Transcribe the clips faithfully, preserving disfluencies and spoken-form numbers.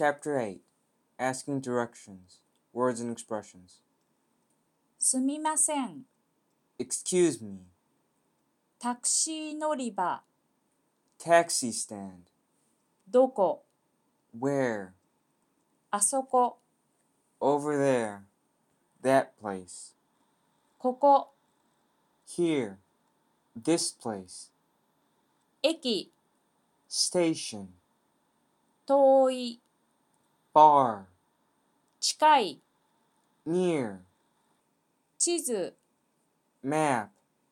Chapter eight. Asking directions. Words and expressions. すみません。 Excuse me. タクシー乗り場。 Taxi stand. どこ？ Where? あそこ。 Over there. That place. ここ。 Here. This place. 駅。 Station. 遠い。 Far. 近い。 Near. 地図。 Map.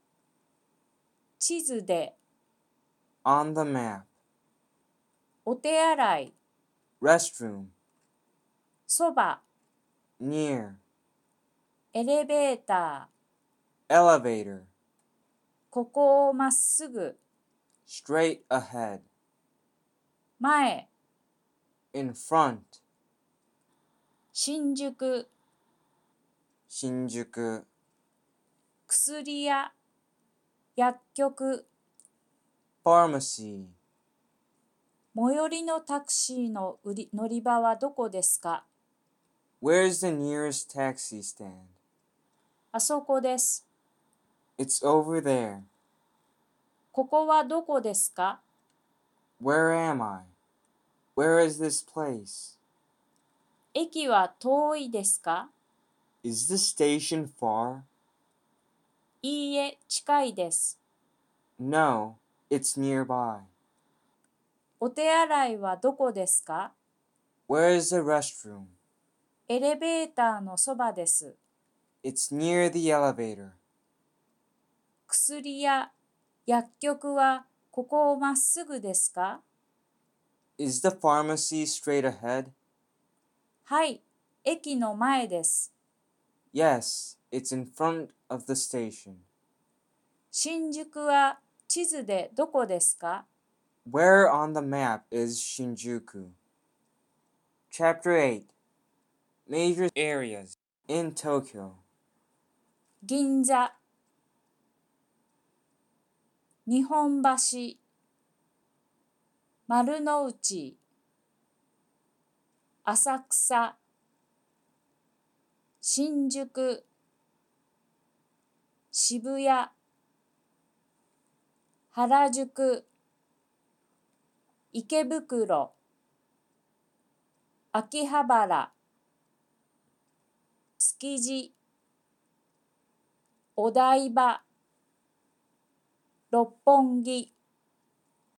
地図で。 On the map. お手洗い。 Restroom. そば。 Near. エレベーター。 Elevator. ここをまっすぐ。 Straight ahead. 前。 In front. 新宿。 Shinjuku. 薬屋。薬局。 Pharmacy. 最寄りのタクシーの売り乗り場はどこですか？ Where's the nearest taxi stand? あそこです。 It's over there. ここはどこですか？ Where am I? Where is this place? 駅は遠いですか？ Is the station far? いいえ、近いです。 No, it's nearby. お手洗いはどこですか？ Where is the restroom? エレベーターのそばです。 It's near the elevator. 薬や薬局はここをまっすぐですか？ Is the pharmacy straight ahead? はい、駅の前です。 Yes, it's in front of the station. 新宿は地図でどこですか？ Where on the map is Shinjuku? Chapter eight. Major areas in Tokyo. 銀座、日本橋、丸の内、浅草、新宿、渋谷、原宿、池袋、秋葉原、築地、お台場、六本木。